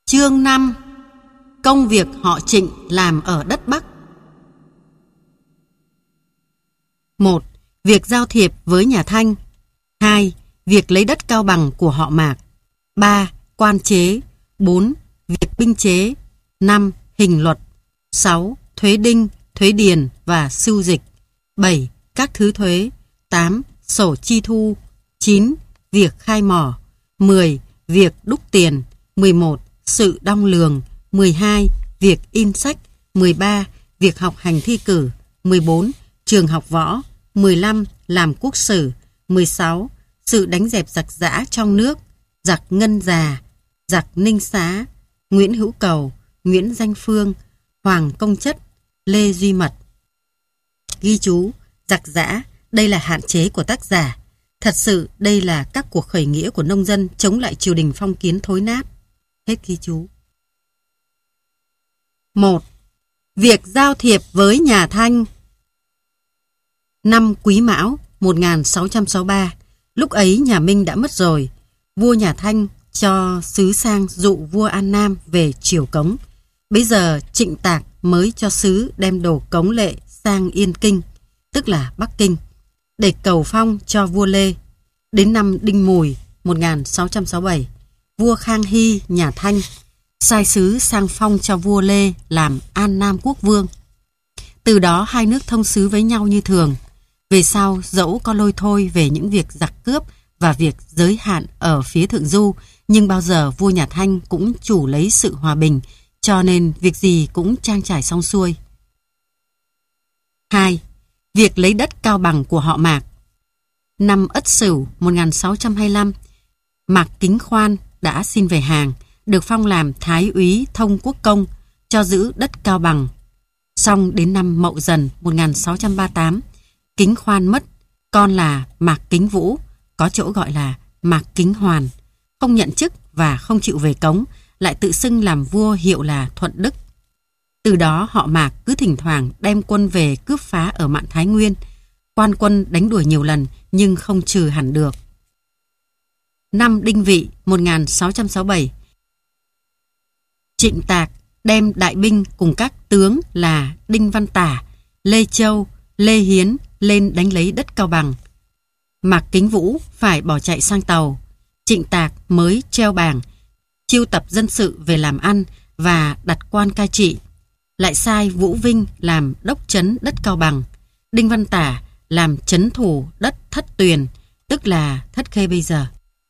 Chương 5. Công việc họ Trịnh làm ở đất Bắc. 1. Việc giao thiệp với nhà Thanh. 2. Việc lấy đất Cao Bằng của họ Mạc. 3. Quan chế. 4. Việc binh chế. 5. Hình luật. 6. Thuế đinh, thuế điền và sưu dịch. 7. Các thứ thuế. 8. Sổ chi thu. 9. Việc khai mỏ. 10. Việc đúc tiền. 11. Sự đong lường. 12. Việc in sách. 13. Việc học hành thi cử. 14. Trường học võ. 15. Làm quốc sử. 16. Sự đánh dẹp giặc giã trong nước, giặc Ngân Già, giặc Ninh Xá, Nguyễn Hữu Cầu, Nguyễn Danh Phương, Hoàng Công Chất, Lê Duy Mật. Ghi chú: giặc giã, đây là hạn chế của tác giả. Thật sự đây là các cuộc khởi nghĩa của nông dân chống lại triều đình phong kiến thối nát. Hết ghi chú. 1. Việc giao thiệp với nhà Thanh. Năm Quý Mão 1663, lúc ấy nhà Minh đã mất rồi. Vua nhà Thanh cho sứ sang dụ vua An Nam về triều cống. Bấy giờ Trịnh Tạc mới cho sứ đem đồ cống lệ sang Yên Kinh, tức là Bắc Kinh, để cầu phong cho vua Lê. Đến năm Đinh Mùi 1667, vua Khang Hy nhà Thanh sai sứ sang phong cho vua Lê làm An Nam quốc vương. Từ đó hai nước thông sứ với nhau như thường. Về sau dẫu có lôi thôi về những việc giặc cướp và việc giới hạn ở phía Thượng Du, nhưng bao giờ vua nhà Thanh cũng chủ lấy sự hòa bình, cho nên việc gì cũng trang trải xong xuôi. 2. Việc lấy đất Cao Bằng của họ Mạc. Năm Ất Sửu 1625, Mạc Kính Khoan đã xin về hàng, được phong làm Thái úy Thông Quốc Công, cho giữ đất Cao Bằng. Xong đến năm Mậu Dần 1638, Kính Khoan mất, con là Mạc Kính Vũ, có chỗ gọi là Mạc Kính Hoàn, không nhận chức và không chịu về cống, lại tự xưng làm vua hiệu là Thuận Đức. Từ đó họ Mạc cứ thỉnh thoảng đem quân về cướp phá ở Mạn Thái Nguyên. Quan quân đánh đuổi nhiều lần nhưng không trừ hẳn được. Năm Đinh Vị 1667, Trịnh Tạc đem đại binh cùng các tướng là Đinh Văn Tả, Lê Châu, Lê Hiến lên đánh lấy đất Cao Bằng. Mạc Kính Vũ phải bỏ chạy sang Tàu. Trịnh Tạc mới treo bảng, chiêu tập dân sự về làm ăn và đặt quan cai trị. Lại sai Vũ Vinh làm đốc trấn đất Cao Bằng, Đinh Văn Tả làm trấn thủ đất Thất Tuyền, tức là Thất Khê bây giờ.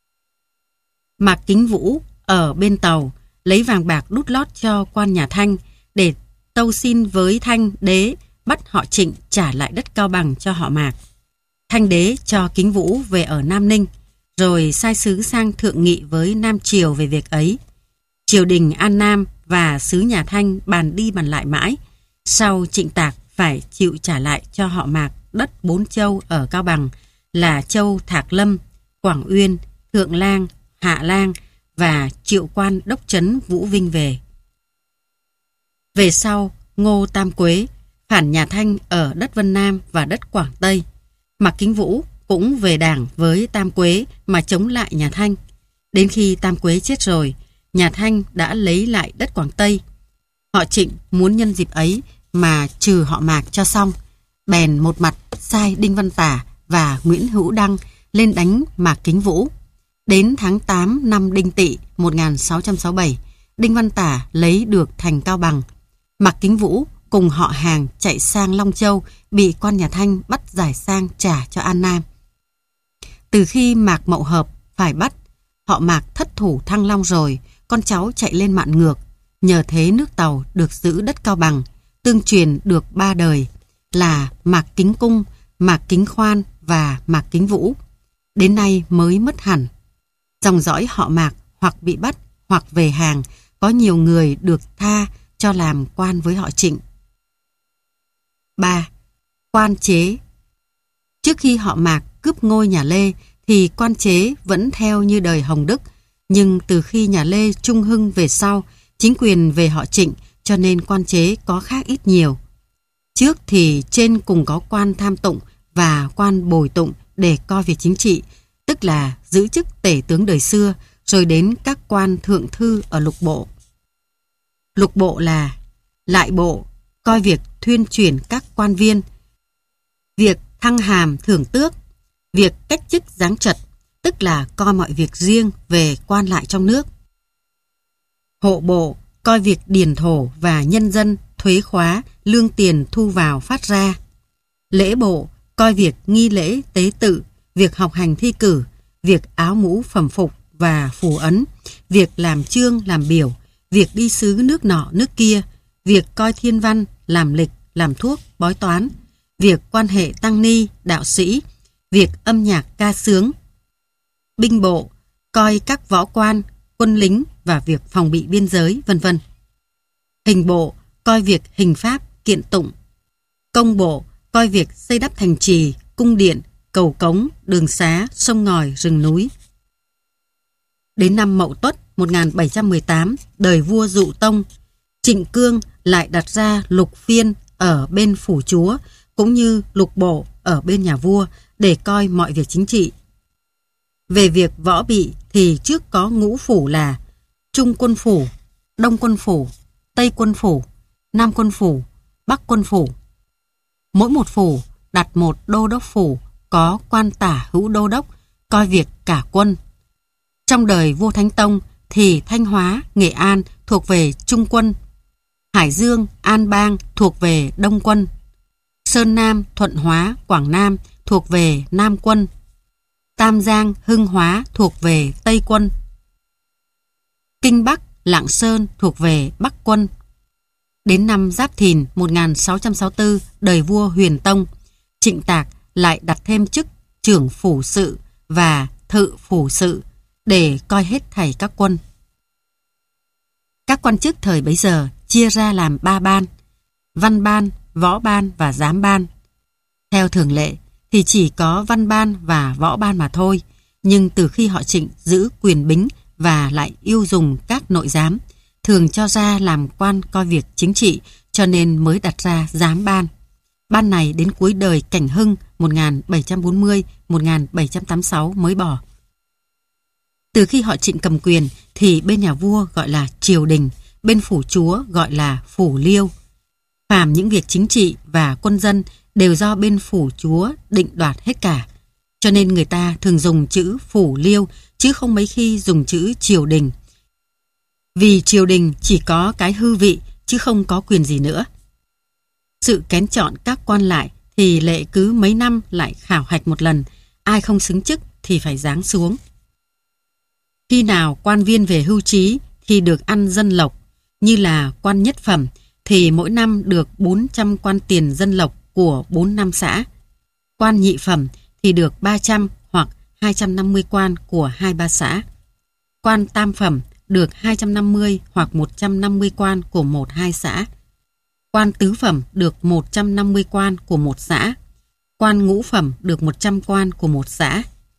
Mạc Kính Vũ ở bên Tàu lấy vàng bạc đút lót cho quan nhà Thanh để tâu xin với Thanh đế bắt họ Trịnh trả lại đất Cao Bằng cho họ Mạc. Thanh đế cho Kính Vũ về ở Nam Ninh, rồi sai sứ sang thượng nghị với Nam Triều về việc ấy. Triều đình An Nam và sứ nhà Thanh bàn đi bàn lại mãi. Sau Trịnh Tạc phải chịu trả lại cho họ Mạc đất 4 châu ở Cao Bằng là châu Thạc Lâm, Quảng Uyên, Thượng Lang, Hạ Lang và triệu quan đốc trấn Vũ Vinh về. Về sau, Ngô Tam Quế phản nhà Thanh ở đất Vân Nam và đất Quảng Tây. Mạc Kính Vũ cũng về đảng với Tam Quế mà chống lại nhà Thanh. Đến khi Tam Quế chết rồi, nhà Thanh đã lấy lại đất Quảng Tây. Họ Trịnh muốn nhân dịp ấy mà trừ họ Mạc cho xong, bèn một mặt sai Đinh Văn Tả và Nguyễn Hữu Đăng lên đánh Mạc Kính Vũ. Đến tháng 8 năm Đinh Tỵ 1667, Đinh Văn Tả lấy được thành Cao Bằng. Mạc Kính Vũ cùng họ hàng chạy sang Long Châu, bị quan nhà Thanh bắt giải sang trả cho An Nam. Từ khi Mạc Mậu Hợp phải bắt, họ Mạc thất thủ Thăng Long rồi, con cháu chạy lên Mạn Ngược. Nhờ thế nước Tàu được giữ đất Cao Bằng, tương truyền được 3 đời là Mạc Kính Cung, Mạc Kính Khoan và Mạc Kính Vũ. Đến nay mới mất hẳn. Dòng dõi họ Mạc hoặc bị bắt hoặc về hàng, có nhiều người được tha cho làm quan với họ Trịnh. 3. Quan chế. Trước khi họ Mạc cướp ngôi nhà Lê thì quan chế vẫn theo như đời Hồng Đức, nhưng từ khi nhà Lê Trung Hưng về sau, chính quyền về họ Trịnh, cho nên quan chế có khác ít nhiều. Trước thì trên cùng có quan tham tụng và quan bồi tụng để coi việc chính trị, tức là giữ chức tể tướng đời xưa, rồi đến các quan thượng thư ở lục bộ. Lục bộ là lại bộ, coi việc thuyên chuyển các quan viên, việc thăng hàm thưởng tước, việc cách chức giáng trật, tức là coi mọi việc riêng về quan lại trong nước. Hộ bộ, coi việc điền thổ và nhân dân, thuế khóa, lương tiền thu vào phát ra. Lễ bộ, coi việc nghi lễ tế tự, việc học hành thi cử, việc áo mũ phẩm phục và phù ấn, việc làm chương làm biểu, việc đi sứ nước nọ nước kia, việc coi thiên văn, làm lịch, làm thuốc, bói toán, việc quan hệ tăng ni, đạo sĩ, việc âm nhạc ca sướng. Binh bộ, coi các võ quan, quân lính và việc phòng bị biên giới, vân vân. Hình bộ, coi việc hình pháp, kiện tụng. Công bộ, coi việc xây đắp thành trì, cung điện, cầu cống, đường xá, sông ngòi, rừng núi. Đến năm Mậu Tuất 1718, đời vua Dụ Tông, Trịnh Cương lại đặt ra lục phiên ở bên phủ chúa cũng như lục bộ ở bên nhà vua để coi mọi việc chính trị. Về việc võ bị thì trước có ngũ phủ là Trung quân phủ, Đông quân phủ, Tây quân phủ, Nam quân phủ, Bắc quân phủ. Mỗi một phủ đặt một đô đốc phủ có quan tả hữu đô đốc coi việc cả quân. Trong đời vua Thánh Tông thì Thanh Hóa, Nghệ An thuộc về Trung quân, Hải Dương, An Bang thuộc về Đông quân, Sơn Nam, Thuận Hóa, Quảng Nam thuộc về Nam quân, Tam Giang, Hưng Hóa thuộc về Tây quân, Kinh Bắc, Lạng Sơn thuộc về Bắc quân. Đến năm Giáp Thìn 1664, đời vua Huyền Tông, Trịnh Tạc lại đặt thêm chức trưởng phủ sự và thự phủ sự để coi hết thảy các quân. Các quan chức thời bấy giờ chia ra làm 3 ban: văn ban, võ ban và giám ban. Theo thường lệ thì chỉ có văn ban và võ ban mà thôi, nhưng từ khi họ Trịnh giữ quyền bính và lại yêu dùng các nội giám, thường cho ra làm quan coi việc chính trị, cho nên mới đặt ra giám ban. Ban này đến cuối đời Cảnh Hưng 1740-1786 mới bỏ. Từ khi họ Trịnh cầm quyền thì bên nhà vua gọi là triều đình, bên phủ chúa gọi là phủ liêu. Phàm những việc chính trị và quân dân đều do bên phủ chúa định đoạt hết cả. Cho nên người ta thường dùng chữ phủ liêu chứ không mấy khi dùng chữ triều đình. Vì triều đình chỉ có cái hư vị chứ không có quyền gì nữa. Sự kén chọn các quan lại thì lệ cứ mấy năm lại khảo hạch một lần, ai không xứng chức thì phải giáng xuống. Khi nào quan viên về hưu trí thì được ăn dân lộc, như là quan nhất phẩm thì mỗi năm được 400 quan tiền dân lộc của 4 năm xã. Quan nhị phẩm thì được 300 hoặc 250 quan của 2-3 xã. Quan tam phẩm được 250 hoặc 150 quan của 1-2 xã. Quan tứ phẩm được 150 quan của 1 xã. Quan ngũ phẩm được 100 quan của 1 xã.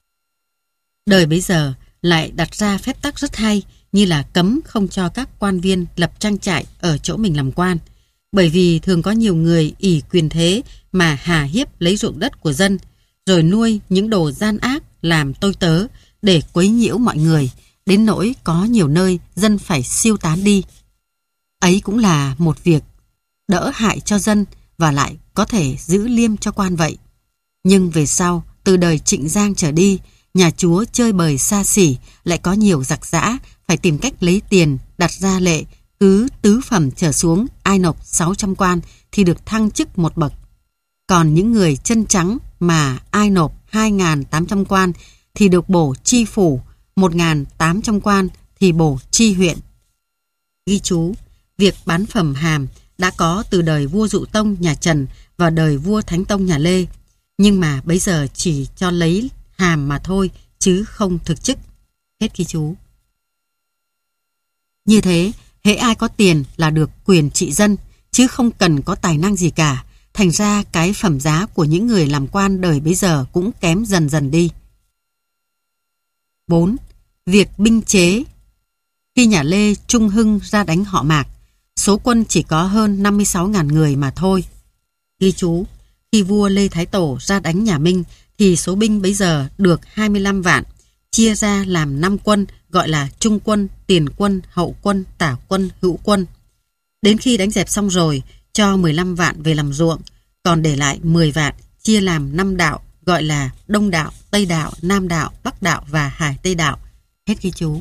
Đời bấy giờ lại đặt ra phép tắc rất hay, như là cấm không cho các quan viên lập trang trại ở chỗ mình làm quan, bởi vì thường có nhiều người ỷ quyền thế mà hà hiếp lấy ruộng đất của dân, rồi nuôi những đồ gian ác làm tôi tớ để quấy nhiễu mọi người, đến nỗi có nhiều nơi dân phải siêu tán đi. Ấy cũng là một việc đỡ hại cho dân và lại có thể giữ liêm cho quan vậy. Nhưng về sau, từ đời Trịnh Giang trở đi, nhà chúa chơi bời xa xỉ, lại có nhiều giặc giã, phải tìm cách lấy tiền, đặt ra lệ, cứ tứ phẩm trở xuống, ai nộp 600 quan thì được thăng chức một bậc. Còn những người chân trắng mà ai nộp 2.800 quan thì được bổ chi phủ, 1.800 quan thì bổ chi huyện. Ghi chú, việc bán phẩm hàm đã có từ đời vua Dụ Tông nhà Trần và đời vua Thánh Tông nhà Lê, nhưng mà bấy giờ chỉ cho lấy hàm mà thôi, chứ không thực chức. Hết ghi chú. Như thế, hễ ai có tiền là được quyền trị dân, chứ không cần có tài năng gì cả. Thành ra cái phẩm giá của những người làm quan đời bấy giờ cũng kém dần dần đi. 4. Việc binh chế. Khi nhà Lê Trung Hưng ra đánh họ Mạc, số quân chỉ có hơn 56.000 người mà thôi. Ghi chú, khi vua Lê Thái Tổ ra đánh nhà Minh thì số binh bấy giờ được 25 vạn, chia ra làm 5 quân gọi là trung quân, tiền quân, hậu quân, tả quân, hữu quân. Đến khi đánh dẹp xong rồi, cho 15 vạn về làm ruộng, còn để lại 10 vạn chia làm 5 đạo, gọi là Đông đạo, Tây đạo, Nam đạo, Bắc đạo và Hải Tây đạo. Hết ghi chú.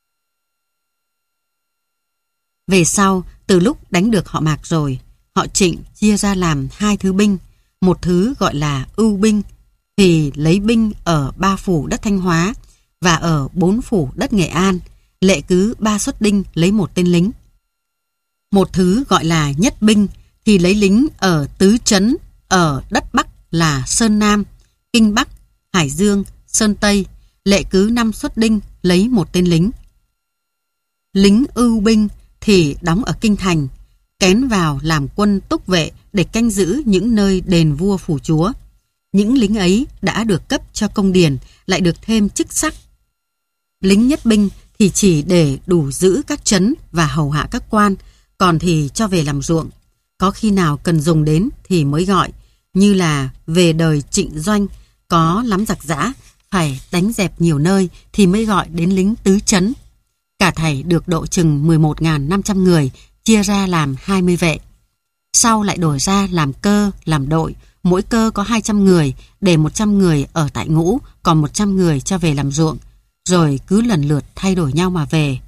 Về sau, từ lúc đánh được họ Mạc rồi, họ Trịnh chia ra làm 2 thứ binh. Một thứ gọi là ưu binh, thì lấy binh ở 3 phủ đất Thanh Hóa và ở 4 phủ đất Nghệ An, lệ cứ 3 suất đinh lấy 1 tên lính. Một thứ gọi là nhất binh, thì lấy lính ở tứ trấn ở đất Bắc là Sơn Nam, Kinh Bắc, Hải Dương, Sơn Tây, lệ cứ 5 suất đinh lấy 1 tên lính. Lính ưu binh thì đóng ở Kinh Thành, kén vào làm quân túc vệ để canh giữ những nơi đền vua phủ chúa. Những lính ấy đã được cấp cho công điền, lại được thêm chức sắc. Lính nhất binh thì chỉ để đủ giữ các trấn và hầu hạ các quan, còn thì cho về làm ruộng. Có khi nào cần dùng đến thì mới gọi, như là về đời Trịnh Doanh, có lắm giặc giã, phải đánh dẹp nhiều nơi thì mới gọi đến lính tứ trấn. Cả thảy được độ chừng 11.500 người, chia ra làm 20 vệ. Sau lại đổi ra làm cơ, làm đội, mỗi cơ có 200 người, để 100 người ở tại ngũ, còn 100 người cho về làm ruộng, rồi cứ lần lượt thay đổi nhau mà về.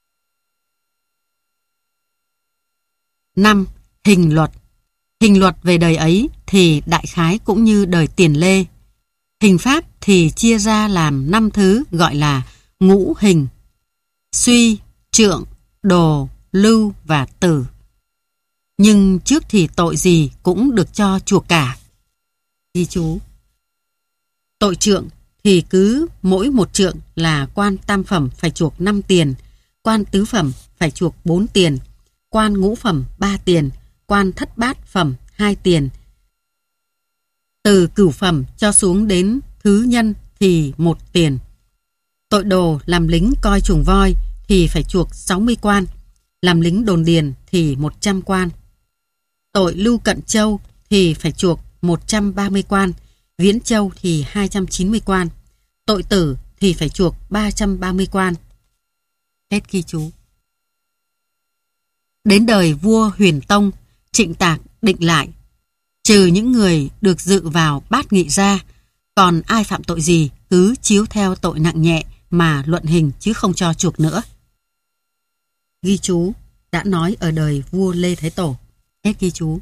5. Hình luật. Hình luật về đời ấy thì đại khái cũng như đời Tiền Lê. Hình pháp thì chia ra làm 5 thứ gọi là ngũ hình: suy, trượng, đồ, lưu và tử. Nhưng trước thì tội gì cũng được cho chuộc cả. Ghi chú. Tội trượng thì cứ mỗi 1 trượng là quan tam phẩm phải chuộc 5 tiền, quan tứ phẩm phải chuộc 4 tiền, quan ngũ phẩm 3 tiền, quan thất bát phẩm 2 tiền. Từ cửu phẩm cho xuống đến thứ nhân thì 1 tiền. Tội đồ làm lính coi chuồng voi thì phải chuộc 60 quan, làm lính đồn điền thì 100 quan. Tội lưu cận châu thì phải chuộc 130 quan, viễn châu thì 290 quan. Tội tử thì phải chuộc 330 quan. Hết ghi chú. Đến đời vua Huyền Tông, Trịnh Tạc định lại, trừ những người được dự vào bát nghị ra, còn ai phạm tội gì cứ chiếu theo tội nặng nhẹ mà luận hình chứ không cho chuộc nữa. Ghi chú đã nói ở đời vua Lê Thái Tổ. Hết ghi chú.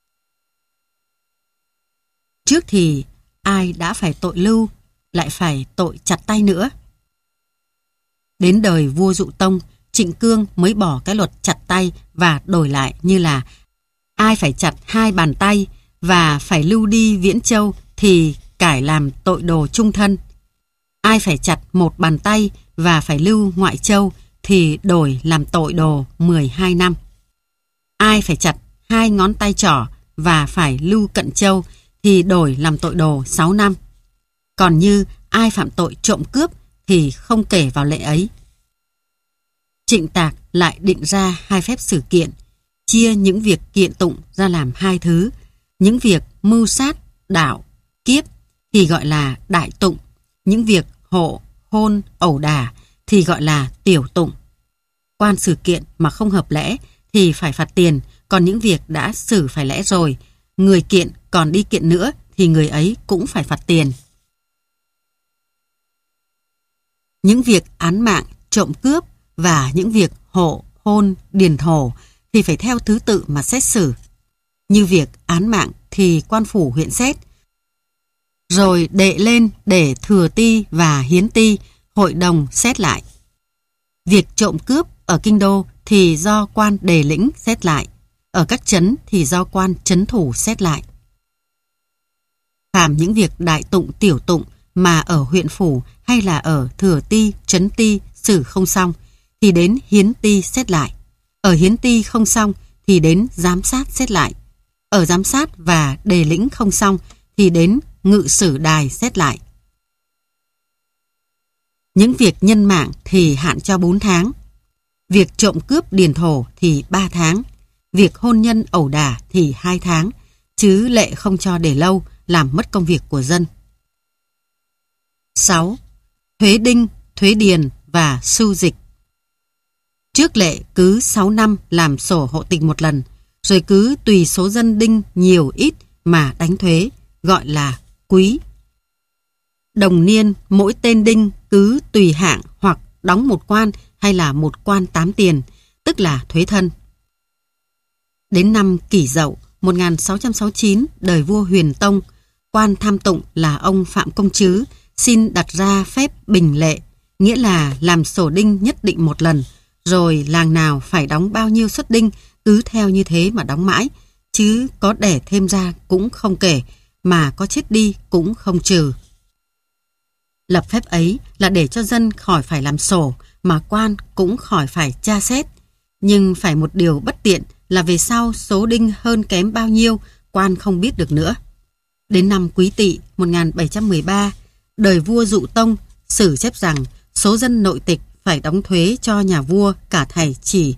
Trước thì ai đã phải tội lưu, lại phải tội chặt tay nữa. Đến đời vua Dụ Tông, Trịnh Cương mới bỏ cái luật chặt tay và đổi lại như là ai phải chặt 2 bàn tay và phải lưu đi Viễn Châu thì cải làm tội đồ trung thân. Ai phải chặt 1 bàn tay và phải lưu Ngoại Châu thì đổi làm tội đồ 12 năm. Ai phải chặt 2 ngón tay trỏ và phải lưu Cận Châu thì đổi làm tội đồ 6 năm. Còn như ai phạm tội trộm cướp thì không kể vào lệ ấy. Trịnh Tạc lại định ra 2 phép xử kiện, chia những việc kiện tụng ra làm 2 thứ. Những việc mưu sát, đảo, kiếp thì gọi là đại tụng. Những việc hộ, hôn, ẩu đả thì gọi là tiểu tụng. Quan xử kiện mà không hợp lẽ thì phải phạt tiền, còn những việc đã xử phải lẽ rồi, người kiện còn đi kiện nữa thì người ấy cũng phải phạt tiền. Những việc án mạng, trộm cướp và những việc hộ, hôn, điền thổ thì phải theo thứ tự mà xét xử. Như việc án mạng thì quan phủ huyện xét, rồi đệ lên để thừa ti và hiến ti, hội đồng xét lại. Việc trộm cướp ở kinh đô thì do quan đề lĩnh xét lại, ở các trấn thì do quan trấn thủ xét lại. Phàm những việc đại tụng tiểu tụng mà ở huyện phủ hay là ở thừa ti, trấn ti xử không xong thì đến hiến ti xét lại. Ở hiến ti không xong thì đến giám sát xét lại. Ở giám sát và đề lĩnh không xong thì đến ngự sử đài xét lại. Những việc nhân mạng thì hạn cho 4 tháng. Việc trộm cướp điền thổ thì 3 tháng. Việc hôn nhân ẩu đả thì 2 tháng. Chứ lệ không cho để lâu, làm mất công việc của dân. 6. Thuế đinh, thuế điền và sưu dịch. Trước lệ cứ 6 năm làm sổ hộ tịch một lần, rồi cứ tùy số dân đinh nhiều ít mà đánh thuế, gọi là quý. Đồng niên mỗi tên đinh cứ tùy hạng hoặc đóng một quan hay là một quan 8 tiền, tức là thuế thân. Đến năm Kỷ Dậu 1669, đời vua Huyền Tông, quan tham tụng là ông Phạm Công Trứ xin đặt ra phép bình lệ, nghĩa là làm sổ đinh nhất định một lần, rồi làng nào phải đóng bao nhiêu suất đinh cứ theo như thế mà đóng mãi, chứ có đẻ thêm ra cũng không kể, mà có chết đi cũng không trừ. Lập phép ấy là để cho dân khỏi phải làm sổ, mà quan cũng khỏi phải tra xét. Nhưng phải một điều bất tiện là về sau số đinh hơn kém bao nhiêu, quan không biết được nữa. Đến năm Quý Tỵ 1713, đời vua Dụ Tông sử chép rằng số dân nội tịch phải đóng thuế cho nhà vua cả thảy chỉ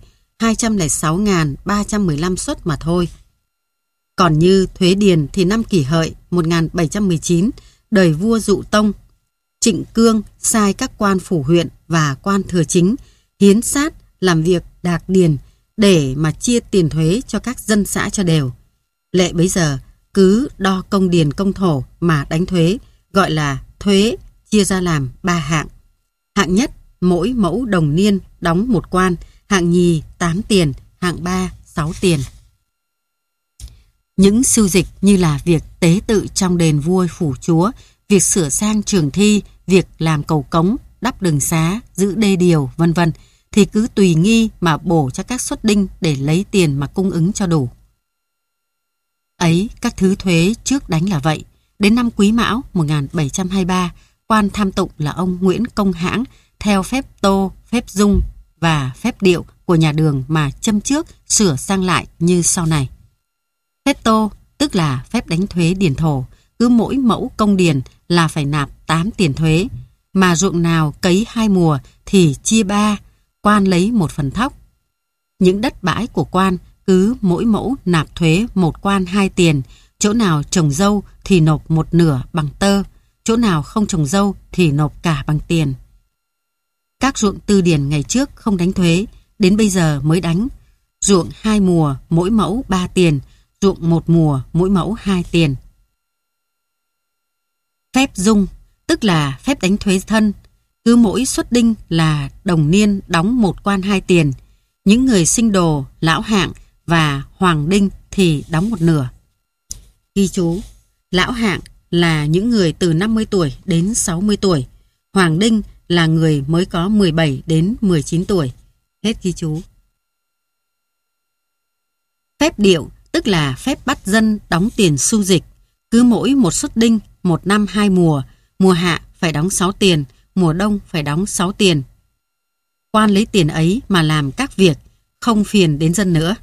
206.315 suất mà thôi. Còn như thuế điền thì năm Kỷ Hợi 1719, đời vua Dụ Tông, Trịnh Cương sai các quan phủ huyện và quan thừa chính hiến sát làm việc đạc điền để mà chia tiền thuế cho các dân xã cho đều. Lệ bấy giờ cứ đo công điền công thổ mà đánh thuế, gọi là thuế chia ra làm 3 hạng. Hạng nhất mỗi mẫu đồng niên đóng một quan, hạng nhì 8 tiền, hạng 3 6 tiền. Những sưu dịch như là việc tế tự trong đền vua phủ chúa, việc sửa sang trường thi, việc làm cầu cống, đắp đường xá, giữ đê điều, vân vân, thì cứ tùy nghi mà bổ cho các suất đinh để lấy tiền mà cung ứng cho đủ. Ấy, các thứ thuế trước đánh là vậy. Đến năm Quý Mão 1723, quan tham tụng là ông Nguyễn Công Hãng theo phép tô, phép dung và phép điệu của nhà Đường mà châm trước sửa sang lại như sau này. Phép tô tức là phép đánh thuế điền thổ, cứ mỗi mẫu công điền là phải nạp 8 tiền thuế, mà ruộng nào cấy 2 mùa thì chia 3, quan lấy 1 phần thóc. Những đất bãi của quan cứ mỗi mẫu nạp thuế 1 quan 2 tiền, chỗ nào trồng dâu thì nộp 1/2 bằng tơ, chỗ nào không trồng dâu thì nộp cả bằng tiền. Các ruộng tư điền ngày trước không đánh thuế, đến bây giờ mới đánh. Ruộng 2 mùa mỗi mẫu 3 tiền, ruộng 1 mùa mỗi mẫu 2 tiền. Phép dung tức là phép đánh thuế thân, cứ mỗi suất đinh là đồng niên đóng 1 quan 2 tiền, những người sinh đồ, lão hạng và hoàng đinh thì đóng 1/2. Ghi chú: lão hạng là những người từ 50 tuổi đến 60 tuổi, hoàng đinh là người mới có 17 đến 19 tuổi. Hết ghi chú. Phép điệu tức là phép bắt dân đóng tiền sưu dịch, cứ mỗi một suất đinh 1 năm 2 mùa, mùa hạ phải đóng 6 tiền, mùa đông phải đóng 6 tiền. Quan lấy tiền ấy mà làm các việc, không phiền đến dân nữa.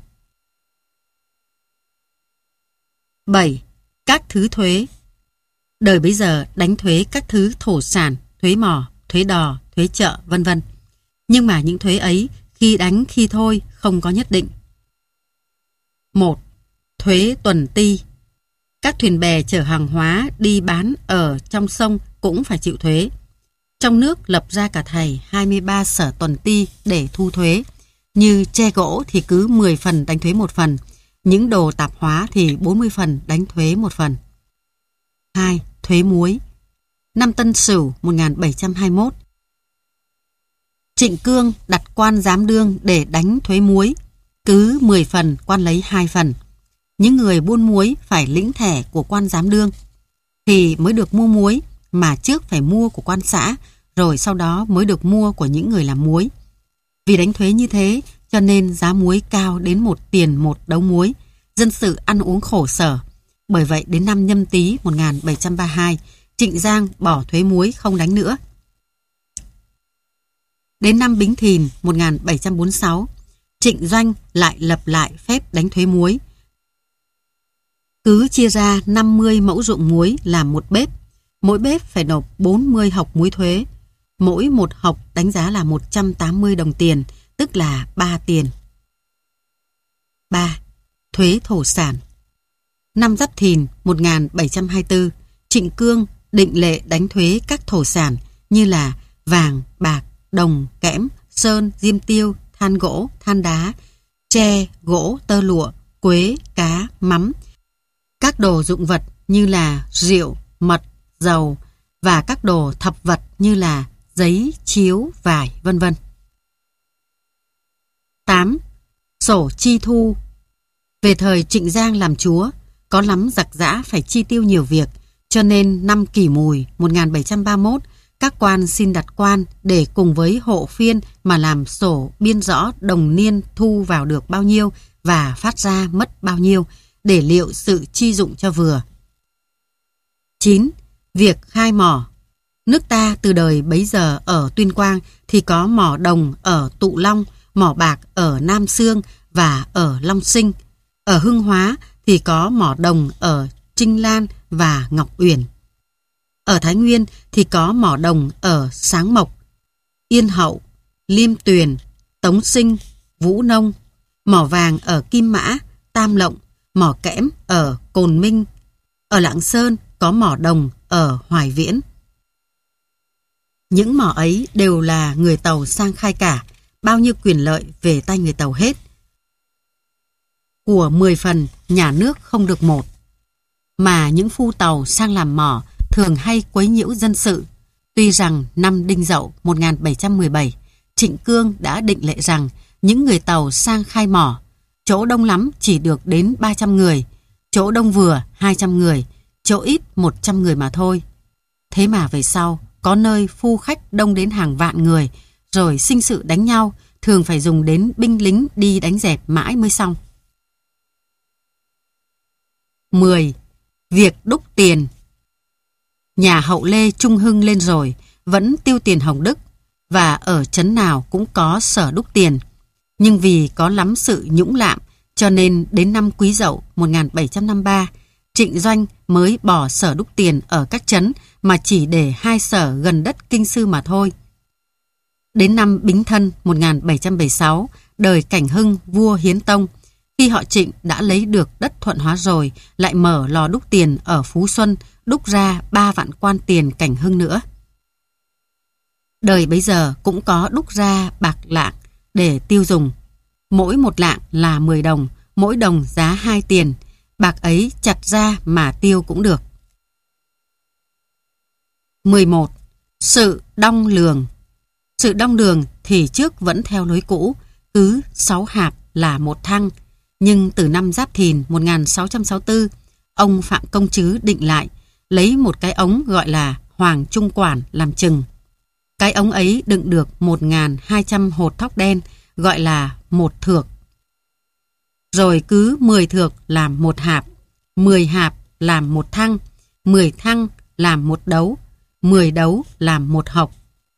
7. Các thứ thuế. Đời bấy giờ đánh thuế các thứ thổ sản, thuế mỏ, thuế đò, thuế chợ, vân vân. Nhưng mà những thuế ấy khi đánh khi thôi, không có nhất định. 1. Thuế tuần ti. Các thuyền bè chở hàng hóa đi bán ở trong sông cũng phải chịu thuế. Trong nước lập ra cả thảy 23 sở tuần ti để thu thuế. Như tre gỗ thì cứ 10 phần đánh thuế 1 phần, những đồ tạp hóa thì 40 phần đánh thuế 1 phần. 2. Thuế muối. Năm Tân Sửu 1721, Trịnh Cương đặt quan giám đương để đánh thuế muối. Cứ 10 phần quan lấy 2 phần. Những người buôn muối phải lĩnh thẻ của quan giám đương thì mới được mua muối, mà trước phải mua của quan xã, rồi sau đó mới được mua của những người làm muối. Vì đánh thuế như thế cho nên giá muối cao đến 1 tiền 1 đấu muối, dân sự ăn uống khổ sở. Bởi vậy đến năm Nhâm Tý 1732, Trịnh Giang bỏ thuế muối không đánh nữa. Đến năm Bính Thìn 1746, Trịnh Doanh lại lập lại phép đánh thuế muối. Cứ chia ra 50 mẫu ruộng muối làm một bếp, mỗi bếp phải nộp 40 hộc muối thuế. Mỗi một hộc đánh giá là 180 đồng tiền, tức là 3 tiền. 3. Thuế thổ sản. Năm Giáp Thìn 1724, Trịnh Cương định lệ đánh thuế các thổ sản như là vàng, bạc, đồng, kẽm, sơn, diêm tiêu, than gỗ, than đá, tre, gỗ, tơ lụa, quế, cá, mắm, các đồ dụng vật như là rượu, mật, dầu và các đồ thập vật như là giấy, chiếu, vải, vân vân. 8. Sổ chi thu. Về thời Trịnh Giang làm chúa, có lắm giặc giã phải chi tiêu nhiều việc, cho nên năm Kỷ Mùi 1731, các quan xin đặt quan để cùng với hộ phiên mà làm sổ biên rõ đồng niên thu vào được bao nhiêu và phát ra mất bao nhiêu, để liệu sự chi dụng cho vừa. 9. Việc khai mỏ. Nước ta từ đời bấy giờ ở Tuyên Quang thì có mỏ đồng ở Tụ Long, mỏ bạc ở Nam Xương và ở Long Sinh. Ở Hưng Hóa thì có mỏ đồng ở Trinh Lan và Ngọc Uyển. Ở Thái Nguyên thì có mỏ đồng ở Sáng Mộc, Yên Hậu, Liêm Tuyền, Tống Sinh, Vũ Nông, mỏ vàng ở Kim Mã, Tam Lộng, mỏ kẽm ở Cồn Minh. Ở Lạng Sơn có mỏ đồng ở Hoài Viễn. Những mỏ ấy đều là người Tàu sang khai cả, bao nhiêu quyền lợi về tay người Tàu hết. Của 10 phần, nhà nước không được 1. Mà những phu Tàu sang làm mỏ thường hay quấy nhiễu dân sự. Tuy rằng năm Đinh Dậu 1717, Trịnh Cương đã định lệ rằng những người Tàu sang khai mỏ, chỗ đông lắm chỉ được đến 300 người, chỗ đông vừa 200 người, chỗ ít 100 người mà thôi. Thế mà về sau, có nơi phu khách đông đến hàng vạn người, rồi sinh sự đánh nhau, thường phải dùng đến binh lính đi đánh dẹp mãi mới xong. 10. Việc đúc tiền. Nhà Hậu Lê trung hưng lên rồi, vẫn tiêu tiền Hồng Đức, và ở trấn nào cũng có sở đúc tiền. Nhưng vì có lắm sự nhũng lạm, cho nên đến năm Quý Dậu 1753, Trịnh Doanh mới bỏ sở đúc tiền ở các trấn mà chỉ để 2 sở gần đất Kinh Sư mà thôi. Đến năm Bính Thân 1776, đời Cảnh Hưng vua Hiến Tông, khi họ Trịnh đã lấy được đất Thuận Hóa rồi, lại mở lò đúc tiền ở Phú Xuân, đúc ra 3 vạn quan tiền Cảnh Hưng nữa. Đời bấy giờ cũng có đúc ra bạc lạng để tiêu dùng. Mỗi một lạng là 10 đồng, mỗi đồng giá 2 tiền. Bạc ấy chặt ra mà tiêu cũng được. 11. Sự đong lường. Sự đong lường thì trước vẫn theo lối cũ, cứ 6 hạp là 1 thăng. Nhưng từ năm Giáp Thìn 1664, ông Phạm Công Trứ định lại, lấy một cái ống gọi là Hoàng Trung Quản làm chừng. Cái ống ấy đựng được 1.200 hột thóc đen, gọi là 1 thược. Rồi cứ 10 thược làm 1 hạp, 10 hạp làm 1 thăng, 10 thăng làm 1 đấu, 10 đấu làm 1 hộc.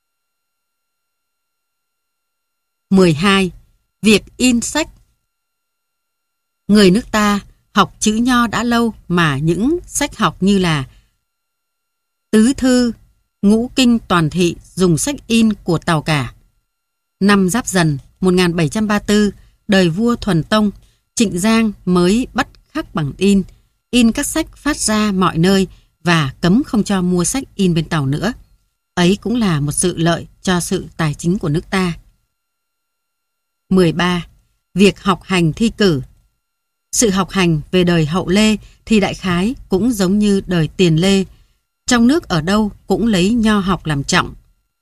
12. Việc in sách. Người nước ta học chữ Nho đã lâu mà những sách học như là Tứ Thư, Ngũ Kinh Toàn Thị dùng sách in của Tàu cả. Năm Giáp Dần 1734, đời vua Thuần Tông, Trịnh Giang mới bắt khắc bằng in các sách phát ra mọi nơi và cấm không cho mua sách in bên Tàu nữa. Ấy cũng là một sự lợi cho sự tài chính của nước ta. 13. Việc học hành thi cử. Sự học hành về đời Hậu Lê thì đại khái cũng giống như đời Tiền Lê. Trong nước ở đâu cũng lấy nho học làm trọng.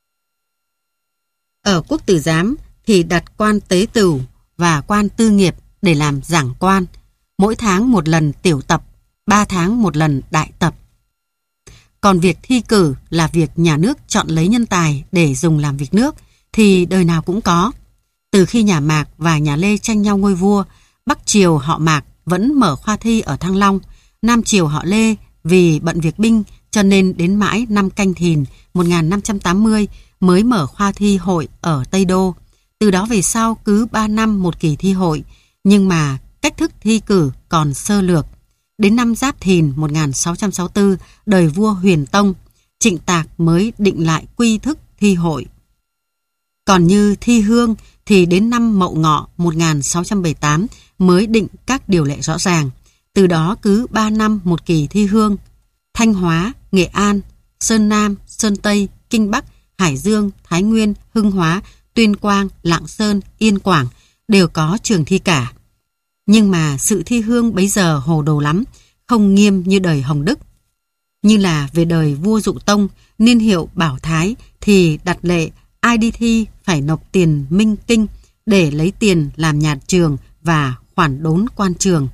Ở Quốc Tử Giám thì đặt quan tế tửu và quan tư nghiệp để làm giảng quan. Mỗi tháng 1 lần tiểu tập, 3 tháng 1 lần đại tập. Còn việc thi cử là việc nhà nước chọn lấy nhân tài để dùng làm việc nước thì đời nào cũng có. Từ khi nhà Mạc và nhà Lê tranh nhau ngôi vua, Bắc triều họ Mạc vẫn mở khoa thi ở Thăng Long, Nam triều họ Lê vì bận việc binh cho nên đến mãi năm Canh Thìn 1580 mới mở khoa thi hội ở Tây Đô. Từ đó về sau cứ 3 năm một kỳ thi hội, nhưng mà cách thức thi cử còn sơ lược. Đến năm Giáp Thìn 1664, đời vua Huyền Tông, Trịnh Tạc mới định lại quy thức thi hội. Còn như thi hương thì đến năm Mậu Ngọ 1678 mới định các điều lệ rõ ràng. Từ đó cứ 3 năm một kỳ thi hương. Thanh Hóa, Nghệ An, Sơn Nam, Sơn Tây, Kinh Bắc, Hải Dương, Thái Nguyên, Hưng Hóa Tuyên Quang, Lạng Sơn, Yên Quảng đều có trường thi cả. Nhưng mà sự thi hương bấy giờ hồ đồ lắm, không nghiêm như đời Hồng Đức. Như là về đời vua Dụ Tông, niên hiệu Bảo Thái thì đặt lệ ai đi thi phải nộp tiền minh kinh để lấy tiền làm nhà trường và khoản đốn quan trường.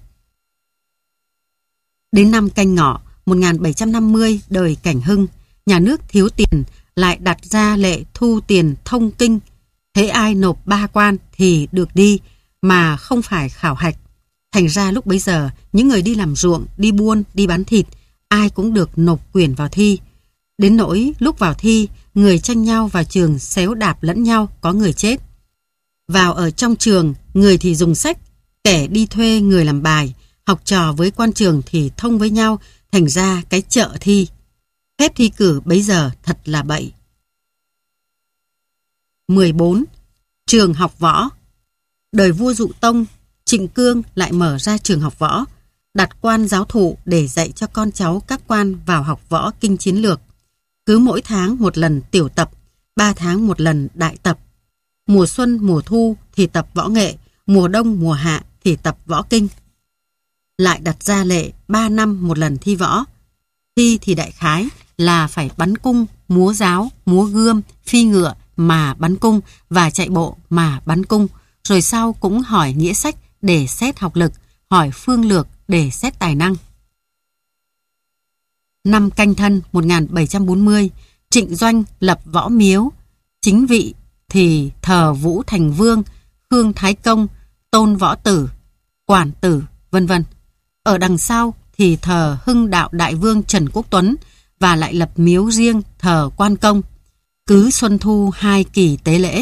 Đến năm Canh Ngọ 1750 đời Cảnh Hưng, nhà nước thiếu tiền lại đặt ra lệ thu tiền thông kinh. Hễ ai nộp 3 quan thì được đi mà không phải khảo hạch. Thành ra lúc bấy giờ những người đi làm ruộng, đi buôn, đi bán thịt ai cũng được nộp quyển vào thi. Đến nỗi lúc vào thi, người tranh nhau vào trường xéo đạp lẫn nhau, có người chết. Vào ở trong trường, người thì dùng sách, kẻ đi thuê người làm bài, học trò với quan trường thì thông với nhau, thành ra cái chợ thi. Phép thi cử bấy giờ thật là bậy. 14. Trường học võ. Đời vua Dụ Tông, Trịnh Cương lại mở ra trường học võ, đặt quan giáo thụ để dạy cho con cháu các quan vào học võ kinh chiến lược. Cứ mỗi tháng một lần tiểu tập, 3 tháng một lần đại tập. Mùa xuân, mùa thu thì tập võ nghệ, mùa đông, mùa hạ thì tập võ kinh. Lại đặt ra lệ 3 năm một lần thi võ. Thi thì đại khái là phải bắn cung, múa giáo, múa gươm, phi ngựa mà bắn cung và chạy bộ mà bắn cung. Rồi sau cũng hỏi nghĩa sách để xét học lực, hỏi phương lược để xét tài năng. Năm Canh Thân 1740, Trịnh Doanh lập võ miếu. Chính vị thì thờ Vũ Thành Vương, Khương Thái Công, Tôn Võ Tử, Quản Tử, vân vân. Ở đằng sau thì thờ Hưng Đạo Đại Vương Trần Quốc Tuấn và lại lập miếu riêng thờ Quan Công. Cứ xuân thu 2 kỳ tế lễ.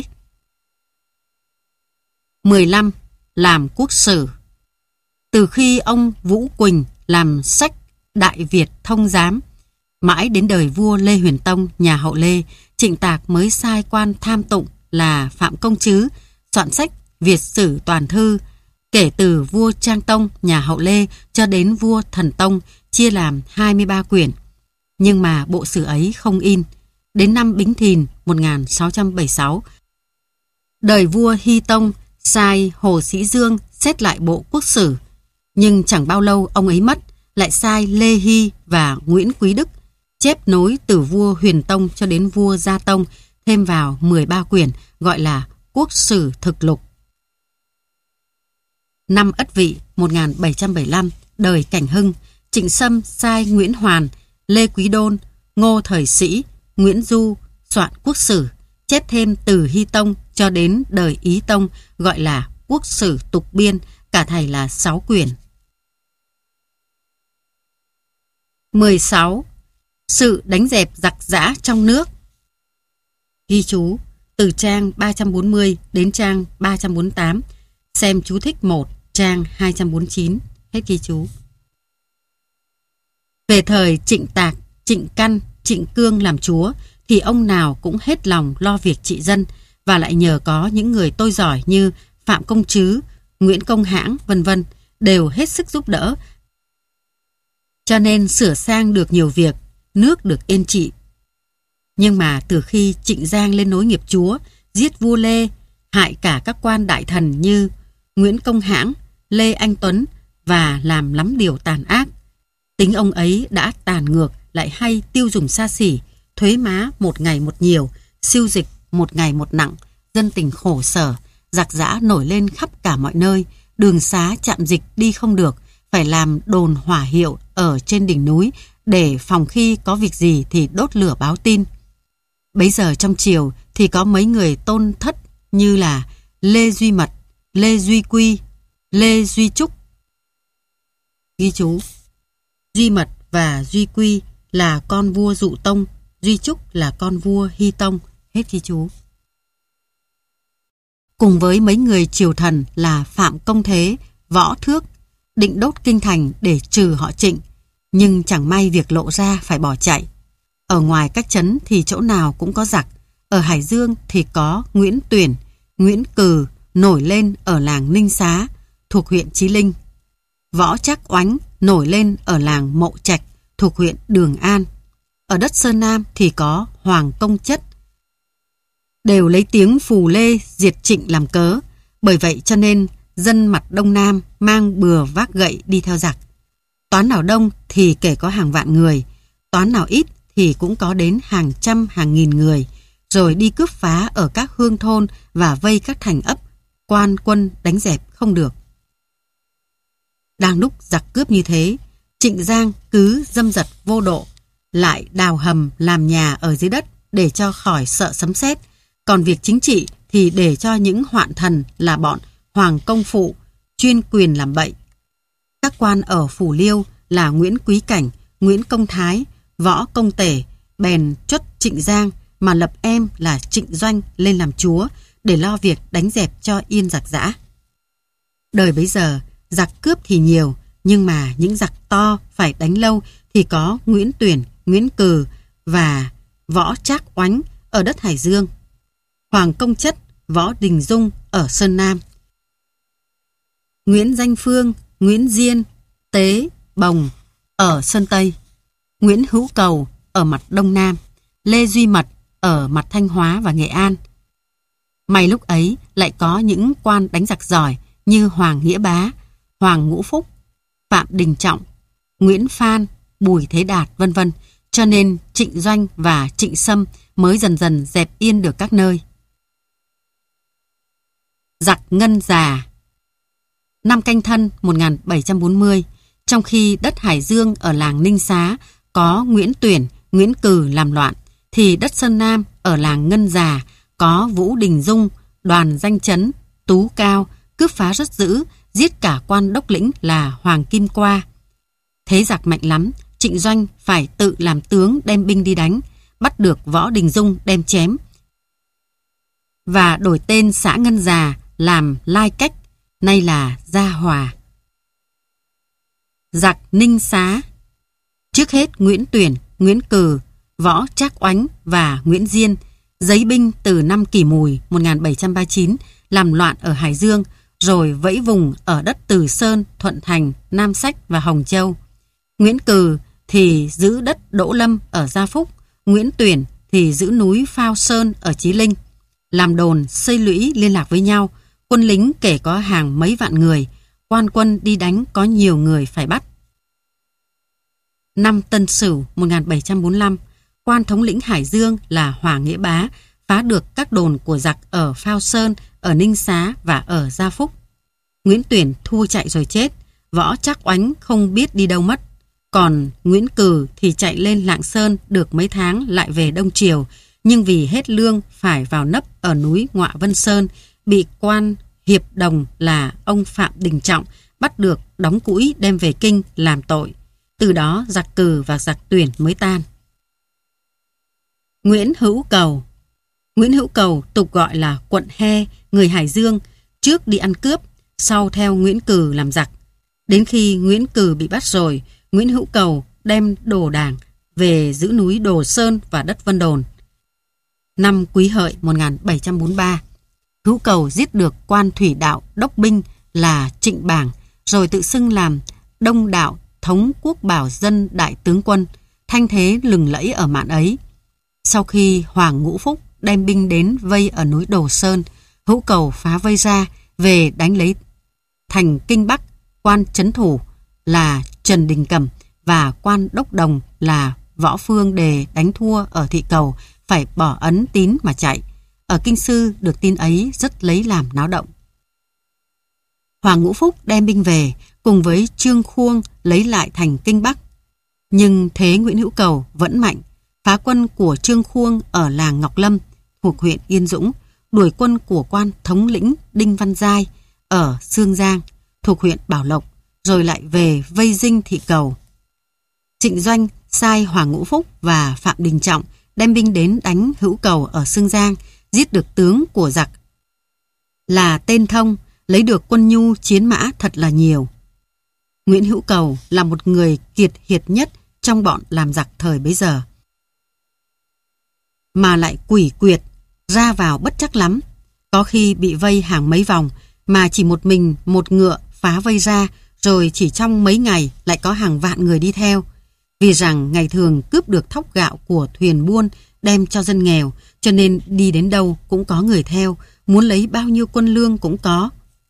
15. Làm quốc sử. Từ khi ông Vũ Quỳnh làm sách Đại Việt Thông Giám, mãi đến đời vua Lê Huyền Tông nhà Hậu Lê, Trịnh Tạc mới sai quan tham tụng là Phạm Công Trứ soạn sách Việt Sử Toàn Thư. Kể từ vua Trang Tông nhà Hậu Lê cho đến vua Thần Tông chia làm 23 quyển. Nhưng mà bộ sử ấy không in. Đến năm Bính Thìn 1676, đời vua Hy Tông sai Hồ Sĩ Dương xét lại bộ quốc sử. Nhưng chẳng bao lâu ông ấy mất, lại sai Lê Hy và Nguyễn Quý Đức chép nối từ vua Huyền Tông cho đến vua Gia Tông thêm vào 13 quyển gọi là Quốc sử thực lục. Năm Ất Vị 1775, đời Cảnh Hưng, Trịnh Sâm sai Nguyễn Hoàn, Lê Quý Đôn, Ngô Thời Sĩ, Nguyễn Du soạn quốc sử, chép thêm từ Hy Tông cho đến đời Ý Tông gọi là Quốc sử tục biên, cả thảy là 6 quyển. 16. Sự đánh dẹp giặc giã trong nước. Ghi chú từ trang 340 đến trang 348, xem chú thích 1 trang 249, hết ghi chú. Về thời Trịnh Tạc, Trịnh Căn, Trịnh Cương làm chúa thì ông nào cũng hết lòng lo việc trị dân và lại nhờ có những người tôi giỏi như Phạm Công Trứ, Nguyễn Công Hãng, vân vân đều hết sức giúp đỡ. Cho nên sửa sang được nhiều việc, nước được yên trị. Nhưng mà từ khi Trịnh Giang lên nối nghiệp chúa, giết vua Lê, hại cả các quan đại thần như Nguyễn Công Hãng, Lê Anh Tuấn và làm lắm điều tàn ác. Tính ông ấy đã tàn ngược, lại hay tiêu dùng xa xỉ, thuế má một ngày một nhiều, siêu dịch một ngày một nặng, dân tình khổ sở, giặc giã nổi lên khắp cả mọi nơi, đường xá trạm dịch đi không được, phải làm đồn hỏa hiệu ở trên đỉnh núi để phòng khi có việc gì thì đốt lửa báo tin. Bấy giờ trong triều thì có mấy người tôn thất như là Lê Duy Mật, Lê Duy Quy, Lê Duy Trúc. Ghi chú, Duy Mật và Duy Quy là con vua Dụ Tông, Duy Trúc là con vua Hy Tông, hết ghi chú. Cùng với mấy người triều thần là Phạm Công Thế, Võ Thước, định đốt kinh thành để trừ họ Trịnh, nhưng chẳng may việc lộ ra phải bỏ chạy. Ở ngoài các trấn thì chỗ nào cũng có giặc, ở Hải Dương thì có Nguyễn Tuyển, Nguyễn Cừ nổi lên ở làng Ninh Xá, thuộc huyện Chí Linh. Võ Trác Oánh nổi lên ở làng Mậu Trạch, thuộc huyện Đường An. Ở đất Sơn Nam thì có Hoàng Công Chất, đều lấy tiếng Phù Lê diệt Trịnh làm cớ. Bởi vậy cho nên dân mặt Đông Nam mang bừa vác gậy đi theo giặc. Toán nào đông thì kể có hàng vạn người, toán nào ít thì cũng có đến hàng trăm hàng nghìn người, rồi đi cướp phá ở các hương thôn và vây các thành ấp, quan quân đánh dẹp không được. Đang lúc giặc cướp như thế, Trịnh Giang cứ dâm dật vô độ, lại đào hầm làm nhà ở dưới đất để cho khỏi sợ sấm sét. Còn việc chính trị thì để cho những hoạn thần là bọn Hoàng Công Phụ chuyên quyền làm bậy. Các quan ở Phủ Liêu là Nguyễn Quý Cảnh, Nguyễn Công Thái, Võ Công Tể bèn chốt Trịnh Giang mà lập em là Trịnh Doanh lên làm chúa để lo việc đánh dẹp cho yên giặc giã. Đời bấy giờ giặc cướp thì nhiều, nhưng mà những giặc to phải đánh lâu thì có Nguyễn Tuyển, Nguyễn Cừ và Võ Trác Oánh ở đất Hải Dương, Hoàng Công Chất, Võ Đình Dung ở Sơn Nam, Nguyễn Danh Phương, Nguyễn Diên, Tế, Bồng ở Sơn Tây, Nguyễn Hữu Cầu ở mặt Đông Nam, Lê Duy Mật ở mặt Thanh Hóa và Nghệ An. May lúc ấy lại có những quan đánh giặc giỏi như Hoàng Nghĩa Bá, Hoàng Ngũ Phúc, Phạm Đình Trọng, Nguyễn Phan, Bùi Thế Đạt vân vân, cho nên Trịnh Doanh và Trịnh Sâm mới dần dần dẹp yên được các nơi. Giặc Ngân Già. Năm Canh Thân 1740, trong khi đất Hải Dương ở làng Ninh Xá có Nguyễn Tuyển, Nguyễn Cừ làm loạn, thì đất Sơn Nam ở làng Ngân Già có Vũ Đình Dung, Đoàn Danh Chấn, Tú Cao cướp phá rất dữ, giết cả quan đốc lĩnh là Hoàng Kim Qua. Thế giặc mạnh lắm, Trịnh Doanh phải tự làm tướng đem binh đi đánh, bắt được Võ Đình Dung đem chém và đổi tên xã Ngân Già làm Lai Cách, nay là Gia Hòa. Giặc Ninh Xá. Trước hết Nguyễn Tuyển, Nguyễn Cừ, Võ Trác Oánh và Nguyễn Diên giấy binh từ năm Kỷ Mùi 1739 làm loạn ở Hải Dương, rồi vẫy vùng ở đất Từ Sơn, Thuận Thành, Nam Sách và Hồng Châu. Nguyễn Cừ thì giữ đất Đỗ Lâm ở Gia Phúc, Nguyễn Tuyển thì giữ núi Phao Sơn ở Chí Linh. Làm đồn, xây lũy liên lạc với nhau, quân lính kể có hàng mấy vạn người, quan quân đi đánh có nhiều người phải bắt. Năm Tân Sửu 1745, quan thống lĩnh Hải Dương là Hoàng Nghĩa Bá phá được các đồn của giặc ở Phao Sơn, ở Ninh Xá và ở Gia Phúc. Nguyễn Tuyển thua chạy rồi chết, Võ Trác Oánh không biết đi đâu mất. Còn Nguyễn Cừ thì chạy lên Lạng Sơn được mấy tháng lại về Đông Triều, nhưng vì hết lương phải vào nấp ở núi Ngọa Vân Sơn, bị quan hiệp đồng là ông Phạm Đình Trọng bắt được đóng cũi đem về Kinh làm tội. Từ đó giặc Cừ và giặc Tuyển mới tan. Nguyễn Hữu Cầu. Nguyễn Hữu Cầu tục gọi là Quận He, người Hải Dương, trước đi ăn cướp, sau theo Nguyễn Cừ làm giặc. Đến khi Nguyễn Cừ bị bắt rồi, Nguyễn Hữu Cầu đem đồ đàng về giữ núi Đồ Sơn và đất Vân Đồn. Năm Quý Hợi 1743, Hữu Cầu giết được quan thủy đạo đốc binh là Trịnh Bảng, rồi tự xưng làm Đông Đạo Thống Quốc Bảo Dân Đại Tướng Quân, thanh thế lừng lẫy ở mạn ấy. Sau khi Hoàng Ngũ Phúc đem binh đến vây ở núi Đồ Sơn, Hữu Cầu phá vây ra, về đánh lấy thành Kinh Bắc, quan trấn thủ là Trần Đình Cẩm và quan đốc đồng là Võ Phương Đề đánh thua ở Thị Cầu, phải bỏ ấn tín mà chạy. Ở Kinh Sư được tin ấy rất lấy làm náo động. Hoàng Ngũ Phúc đem binh về cùng với Trương Khuông lấy lại thành Kinh Bắc. Nhưng thế Nguyễn Hữu Cầu vẫn mạnh, phá quân của Trương Khuông ở làng Ngọc Lâm thuộc huyện Yên Dũng, đuổi quân của quan thống lĩnh Đinh Văn Giai ở Sương Giang thuộc huyện Bảo Lộc, rồi lại về vây dinh Thị Cầu. Trịnh Doanh sai Hoàng Ngũ Phúc và Phạm Đình Trọng đem binh đến đánh Hữu Cầu ở Sương Giang, giết được tướng của giặc là Tên Thông, lấy được quân nhu chiến mã thật là nhiều. Nguyễn Hữu Cầu là một người kiệt hiệt nhất trong bọn làm giặc thời bấy giờ, mà lại quỷ quyệt, ra vào bất chắc lắm. Có khi bị vây hàng mấy vòng mà chỉ một mình một ngựa phá vây ra, rồi chỉ trong mấy ngày lại có hàng vạn người đi theo. Vì rằng ngày thường cướp được thóc gạo của thuyền buôn đem cho dân nghèo, cho nên đi đến đâu cũng có người theo, muốn lấy bao nhiêu quân lương cũng có.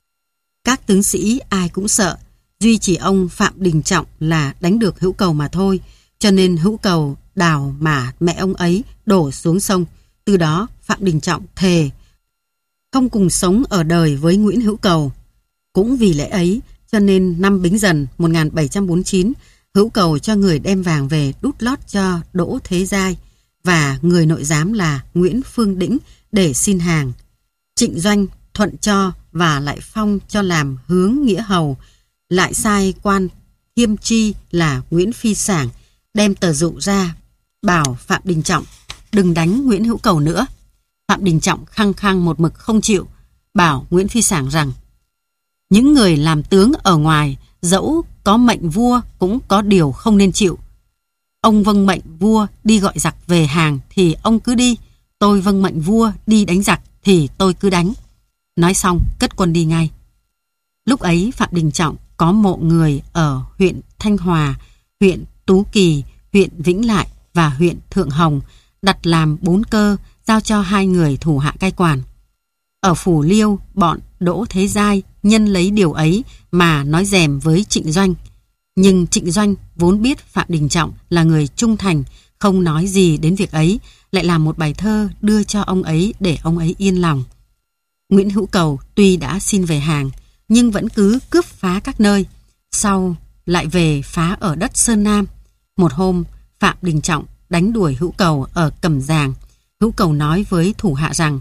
Các tướng sĩ ai cũng sợ, duy chỉ ông Phạm Đình Trọng là đánh được Hữu Cầu mà thôi, cho nên Hữu Cầu đào mà mẹ ông ấy đổ xuống sông. Từ đó Phạm Đình Trọng thề không cùng sống ở đời với Nguyễn Hữu Cầu. Cũng vì lẽ ấy, cho nên năm Bính Dần 1749, Hữu Cầu cho người đem vàng về đút lót cho Đỗ Thế Giai và người nội giám là Nguyễn Phương Đĩnh để xin hàng. Trịnh Doanh thuận cho và lại phong cho làm hướng nghĩa hầu, lại sai quan Thiêm Tri là Nguyễn Phi Sảng đem tờ dụ ra bảo Phạm Đình Trọng đừng đánh Nguyễn Hữu Cầu nữa. Phạm Đình Trọng khăng khăng một mực không chịu, bảo Nguyễn Phi Sảng rằng những người làm tướng ở ngoài dẫu có mệnh vua cũng có điều không nên chịu. Ông vâng mệnh vua đi gọi giặc về hàng thì ông cứ đi, tôi vâng mệnh vua đi đánh giặc thì tôi cứ đánh. Nói xong cất quân đi ngay. Lúc ấy Phạm Đình Trọng có mộ người ở huyện Thanh Hòa, huyện Tú Kỳ, huyện Vĩnh Lại và huyện Thượng Hồng, đặt làm 4 cơ, giao cho 2 người thủ hạ cai quản. Ở Phủ Liêu, bọn Đỗ Thế Giai nhân lấy điều ấy mà nói dèm với Trịnh Doanh. Nhưng Trịnh Doanh vốn biết Phạm Đình Trọng là người trung thành, không nói gì đến việc ấy, lại làm một bài thơ đưa cho ông ấy để ông ấy yên lòng. Nguyễn Hữu Cầu tuy đã xin về hàng, nhưng vẫn cứ cướp phá các nơi, sau lại về phá ở đất Sơn Nam. Một hôm, Phạm Đình Trọng đánh đuổi Hữu Cầu ở Cẩm Giàng. Hữu Cầu nói với thủ hạ rằng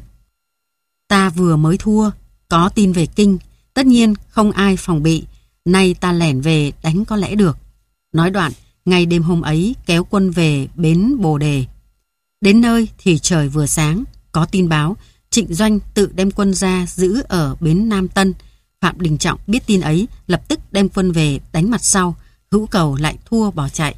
ta vừa mới thua, có tin về kinh, tất nhiên không ai phòng bị, nay ta lẻn về đánh có lẽ được. Nói đoạn, ngay đêm hôm ấy kéo quân về bến Bồ Đề. Đến nơi thì trời vừa sáng, có tin báo Trịnh Doanh tự đem quân ra giữ ở bến Nam Tân. Phạm Đình Trọng biết tin ấy, lập tức đem quân về đánh mặt sau. Hữu Cầu lại thua bỏ chạy.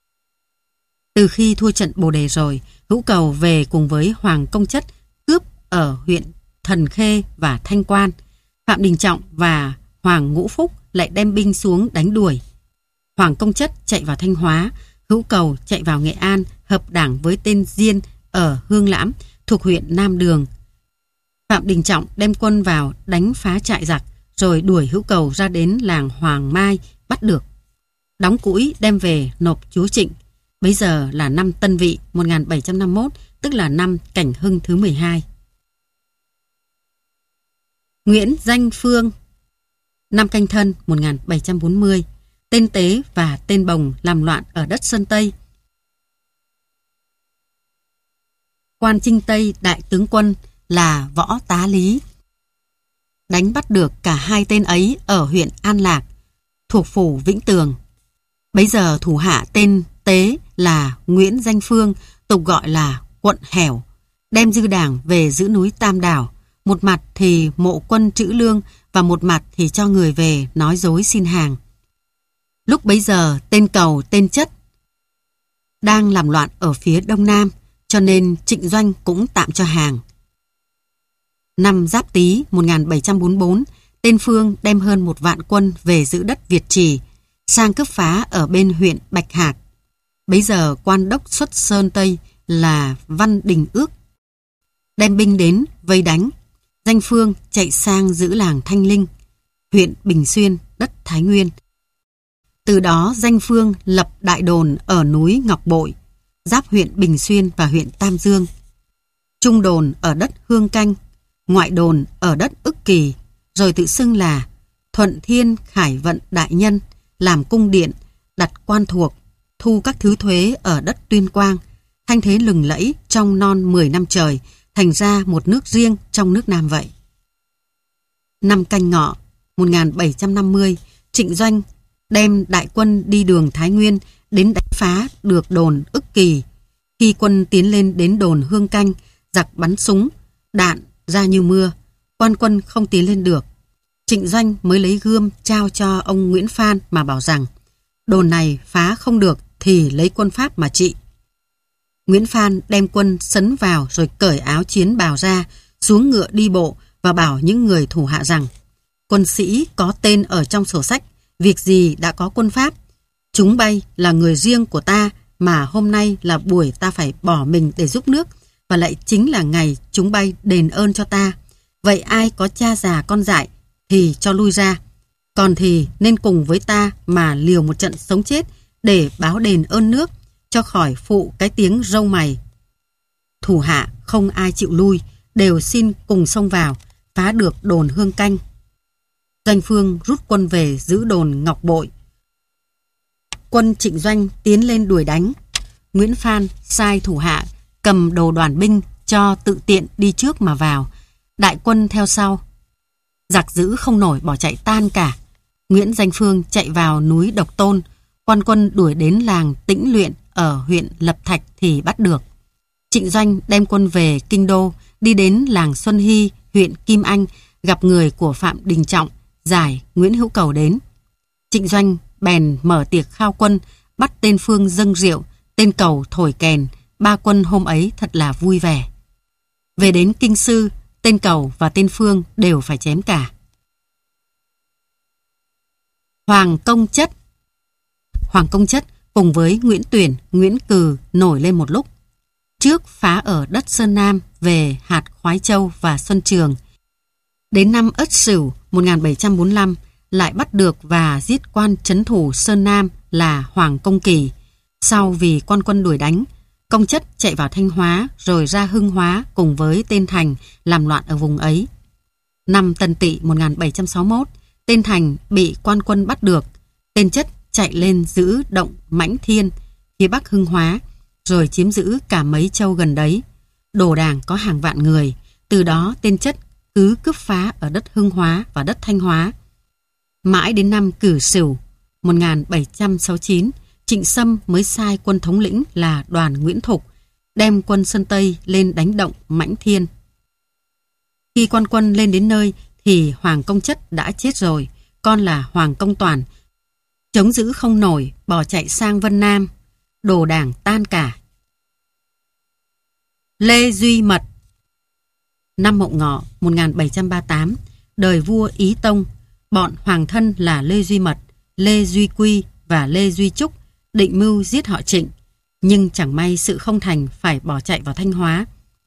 Từ khi thua trận Bồ Đề rồi, Hữu Cầu về cùng với Hoàng Công Chất cướp ở huyện Thần Khê và Thanh Quan. Phạm Đình Trọng và Hoàng Ngũ Phúc lại đem binh xuống đánh đuổi. Hoàng Công Chất chạy vào Thanh Hóa, Hữu Cầu chạy vào Nghệ An, hợp đảng với tên Diên ở Hương Lãm thuộc huyện Nam Đường. Phạm Đình Trọng đem quân vào đánh phá trại giặc, rồi đuổi Hữu Cầu ra đến làng Hoàng Mai bắt được. Đóng cũi đem về nộp chúa Trịnh. Bấy giờ là năm Tân Vị 1751, tức là năm Cảnh Hưng thứ 12. Nguyễn Danh Phương, năm Canh Thân 1740, tên Tế và tên Bồng làm loạn ở đất Sơn Tây. Quan Chinh Tây đại tướng quân là Võ Tá Lý đánh bắt được cả 2 tên ấy ở huyện An Lạc thuộc phủ Vĩnh Tường. Bấy giờ thủ hạ tên Tế là Nguyễn Danh Phương, tục gọi là Quận Hẻo, đem dư đảng về giữ núi Tam Đảo, một mặt thì mộ quân trữ lương và một mặt thì cho người về nói dối xin hàng. Lúc bấy giờ tên Cầu tên Chất đang làm loạn ở phía đông nam, cho nên Trịnh Doanh cũng tạm cho hàng. Năm Giáp Tý 1744, tên Phương đem hơn 1 vạn quân về giữ đất Việt Trì, sang cướp phá ở bên huyện Bạch Hạc. Bấy giờ quan đốc xuất Sơn Tây là Văn Đình Ước đem binh đến vây đánh. Danh Phương chạy sang giữ làng Thanh Linh, huyện Bình Xuyên, đất Thái Nguyên. Từ đó Danh Phương lập đại đồn ở núi Ngọc Bội, giáp huyện Bình Xuyên và huyện Tam Dương. Trung đồn ở đất Hương Canh, ngoại đồn ở đất Ức Kỳ, rồi tự xưng là Thuận Thiên Khải Vận Đại Nhân, làm cung điện, đặt quan thuộc, thu các thứ thuế ở đất Tuyên Quang, thanh thế lừng lẫy trong non 10 năm trời, thành ra một nước riêng trong nước Nam vậy. Năm Canh Ngọ 1750, Trịnh Doanh đem đại quân đi đường Thái Nguyên đến đánh phá được đồn Ức Kỳ. Khi quân tiến lên đến đồn Hương Canh, giặc bắn súng, đạn ra như mưa, quân không tiến lên được. Trịnh Doanh mới lấy gươm trao cho ông Nguyễn Phan mà bảo rằng đồn này phá không được thì lấy quân Pháp mà trị. Nguyễn Phan đem quân sấn vào rồi cởi áo chiến bào ra, xuống ngựa đi bộ và bảo những người thủ hạ rằng quân sĩ có tên ở trong sổ sách, việc gì đã có quân Pháp. Chúng bay là người riêng của ta mà hôm nay là buổi ta phải bỏ mình để giúp nước, và lại chính là ngày chúng bay đền ơn cho ta. Vậy ai có cha già con dại thì cho lui ra, còn thì nên cùng với ta mà liều một trận sống chết để báo đền ơn nước, cho khỏi phụ cái tiếng râu mày. Thủ hạ không ai chịu lui, đều xin cùng xông vào, phá được đồn Hương Canh. Doanh Phương rút quân về giữ đồn Ngọc Bội. Quân Trịnh Doanh tiến lên đuổi đánh. Nguyễn Phan sai thủ hạ cầm đồ đoàn binh cho tự tiện đi trước mà vào, đại quân theo sau. Giặc giữ không nổi bỏ chạy tan cả. Nguyễn Danh Phương chạy vào núi Độc Tôn, quan quân đuổi đến làng Tĩnh Luyện ở huyện Lập Thạch thì bắt được. Trịnh Doanh đem quân về Kinh Đô, đi đến làng Xuân Hy, huyện Kim Anh, gặp người của Phạm Đình Trọng, giải Nguyễn Hữu Cầu đến. Trịnh Doanh bèn mở tiệc khao quân, bắt tên Phương dâng rượu, tên Cầu thổi kèn. Ba quân hôm ấy thật là vui vẻ. Về đến Kinh Sư, tên Cầu và tên Phương đều phải chém cả. Hoàng Công Chất cùng với Nguyễn Tuyển, Nguyễn Cừ nổi lên một lúc. Trước phá ở đất Sơn Nam về hạt Khoái Châu và Xuân Trường. Đến năm Ất Sửu 1745 lại bắt được và giết quan trấn thủ Sơn Nam là Hoàng Công Kỳ. Sau vì quan quân đuổi đánh, Công Chất chạy vào Thanh Hóa rồi ra Hưng Hóa cùng với tên Thành làm loạn ở vùng ấy. Năm Tân Tỵ 1761, tên Thành bị quan quân bắt được. Tên Chất chạy lên giữ động Mãnh Thiên phía bắc Hưng Hóa, rồi chiếm giữ cả mấy châu gần đấy. Đồ đàng có hàng vạn người. Từ đó tên Chất cứ cướp phá ở đất Hưng Hóa và đất Thanh Hóa. Mãi đến năm Cử Sửu 1769, Trịnh Sâm mới sai quân thống lĩnh là Đoàn Nguyễn Thục đem quân Sơn Tây lên đánh động Mãnh Thiên. Khi quan quân lên đến nơi thì Hoàng Công Chất đã chết rồi, con là Hoàng Công Toản chống giữ không nổi, bỏ chạy sang Vân Nam. Đồ đảng tan cả. Lê Duy Mật. Năm Mậu Ngọ 1738, đời vua Ý Tông, bọn hoàng thân là Lê Duy Mật, Lê Duy Quy và Lê Duy Trúc định mưu giết họ Trịnh, nhưng chẳng may sự không thành, phải bỏ chạy vào Thanh Hóa.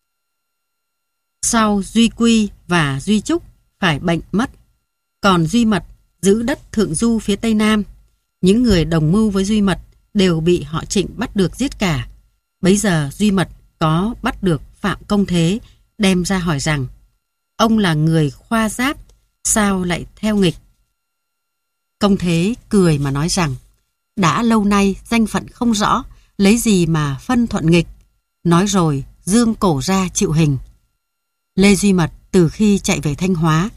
Sau Duy Quy và Duy Trúc phải bệnh mất, còn Duy Mật giữ đất Thượng Du phía Tây Nam. Những người đồng mưu với Duy Mật đều bị họ Trịnh bắt được giết cả. Bấy giờ Duy Mật có bắt được Phạm Công Thế, đem ra hỏi rằng: ông là người khoa giáp, sao lại theo nghịch? Công Thế cười mà nói rằng: đã lâu nay danh phận không rõ, lấy gì mà phân thuận nghịch. Nói rồi dương cổ ra chịu hình. Lê Duy Mật từ khi chạy về Thanh Hóa,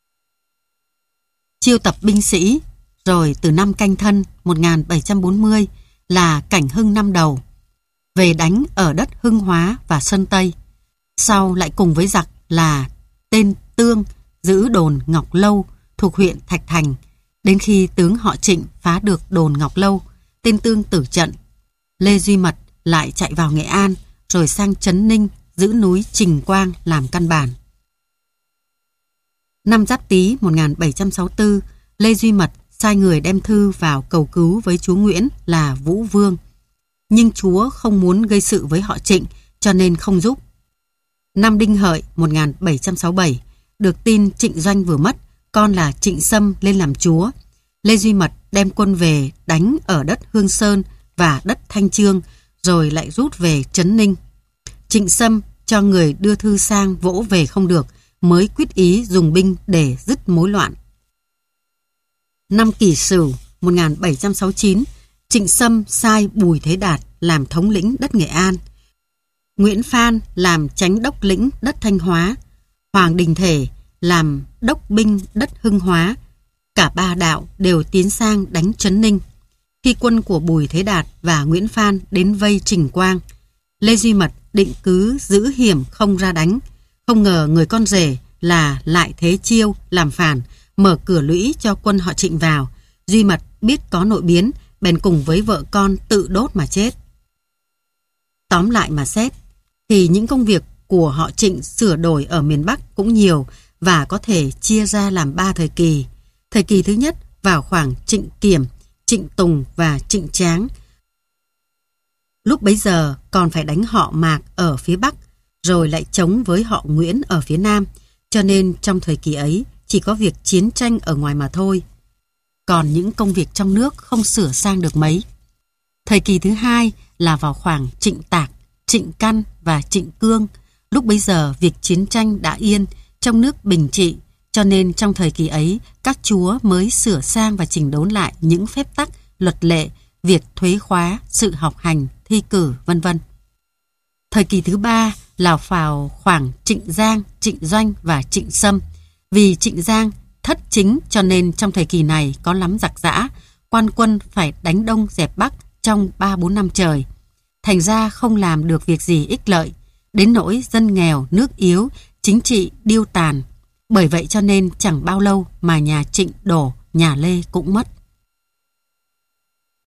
chiêu tập binh sĩ, rồi từ năm Canh Thân 1740 là Cảnh Hưng năm đầu, về đánh ở đất Hưng Hóa và Sơn Tây. Sau lại cùng với giặc là tên Tương giữ đồn Ngọc Lâu thuộc huyện Thạch Thành. Đến khi tướng họ Trịnh phá được đồn Ngọc Lâu, tên Tương tử trận. Lê Duy Mật lại chạy vào Nghệ An, rồi sang Trấn Ninh giữ núi Trình Quang làm căn bản. Năm Giáp Tý 1764, Lê Duy Mật sai người đem thư vào cầu cứu với chúa Nguyễn là Vũ Vương. Nhưng chúa không muốn gây sự với họ Trịnh, cho nên không giúp. Năm Đinh Hợi 1767, được tin Trịnh Doanh vừa mất, con là Trịnh Sâm lên làm chúa. Lê Duy Mật đem quân về đánh ở đất Hương Sơn và đất Thanh Chương, rồi lại rút về Trấn Ninh. Trịnh Sâm cho người đưa thư sang vỗ về không được, mới quyết ý dùng binh để dứt mối loạn. Năm Kỷ Sửu 1769, Trịnh Sâm sai Bùi Thế Đạt làm thống lĩnh đất Nghệ An, Nguyễn Phan làm chánh đốc lĩnh đất Thanh Hóa, Hoàng Đình Thể làm đốc binh đất Hưng Hóa. Cả ba đạo đều tiến sang đánh Trấn Ninh. Khi quân của Bùi Thế Đạt và Nguyễn Phan đến vây Trình Quang, Lê Duy Mật định cứ giữ hiểm không ra đánh. Không ngờ người con rể là Lại Thế Chiêu làm phản, mở cửa lũy cho quân họ Trịnh vào. Duy Mật biết có nội biến, bèn cùng với vợ con tự đốt mà chết. Tóm lại mà xét, thì những công việc của họ Trịnh sửa đổi ở miền Bắc cũng nhiều và có thể chia ra làm 3 thời kỳ. Thời kỳ thứ nhất, vào khoảng Trịnh Kiểm, Trịnh Tùng và Trịnh Tráng, Lúc bấy giờ còn phải đánh họ Mạc ở phía Bắc, rồi lại chống với họ Nguyễn ở phía Nam, cho nên trong thời kỳ ấy chỉ có việc chiến tranh ở ngoài mà thôi. Còn những công việc trong nước không sửa sang được mấy. Thời kỳ thứ hai là vào khoảng Trịnh Tạc, Trịnh Căn và Trịnh Cương. Lúc bấy giờ việc chiến tranh đã yên, trong nước bình trị, cho nên trong thời kỳ ấy các chúa mới sửa sang và chỉnh đốn lại những phép tắc, luật lệ, việc thuế khóa, sự học hành, thi cử, vân vân. Thời kỳ thứ ba là vào khoảng Trịnh Giang, Trịnh Doanh và Trịnh Sâm. Vì Trịnh Giang thất chính cho nên trong thời kỳ này có lắm giặc giã, quan quân phải đánh Đông dẹp Bắc trong 3-4 năm trời. Thành ra không làm được việc gì ích lợi, đến nỗi dân nghèo, nước yếu, chính trị điêu tàn. Bởi vậy cho nên chẳng bao lâu mà nhà Trịnh đổ, nhà Lê cũng mất.